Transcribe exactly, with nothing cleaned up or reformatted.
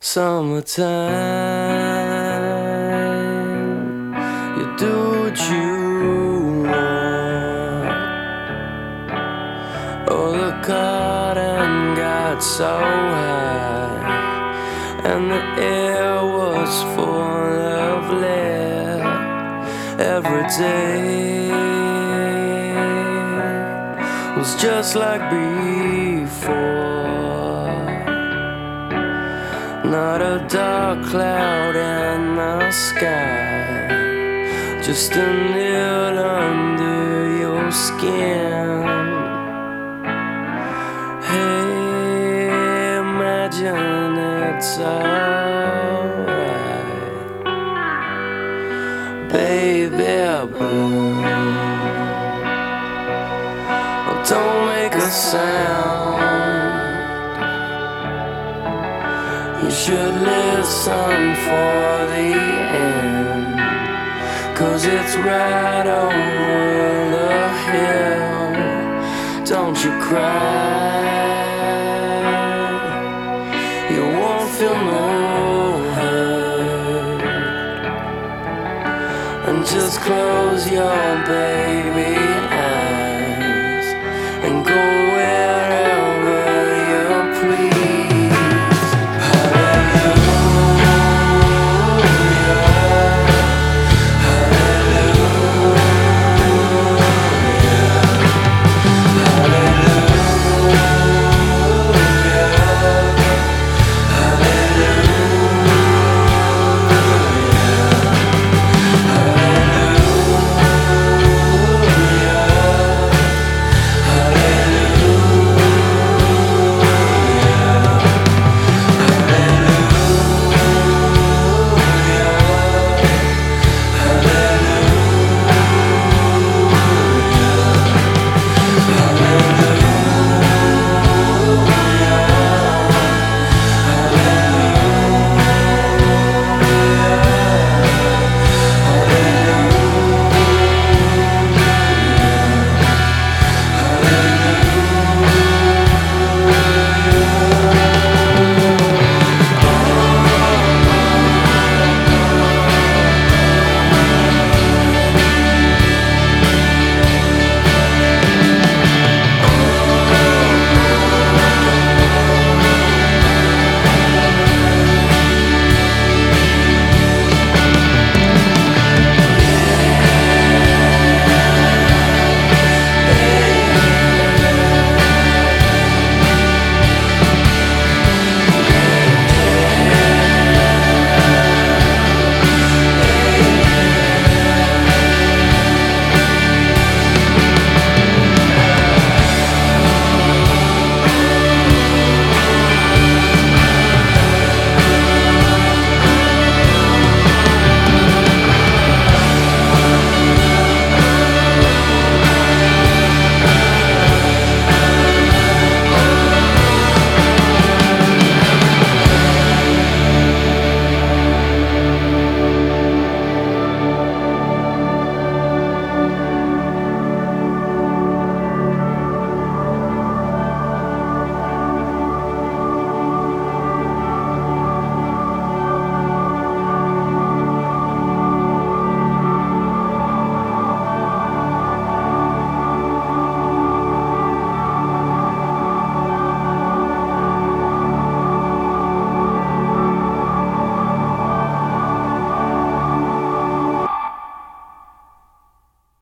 Summertime, you do what you want. Oh, the cotton got so high, and the air was full of lead. Every day was just like before. Not a dark cloud in the sky, just a nail under your skin. Hey, imagine it's alright, baby blue. Oh, don't make a sound. You should listen for the end, 'cause it's right over the hill. Don't you cry, you won't feel no hurt. And just close your baby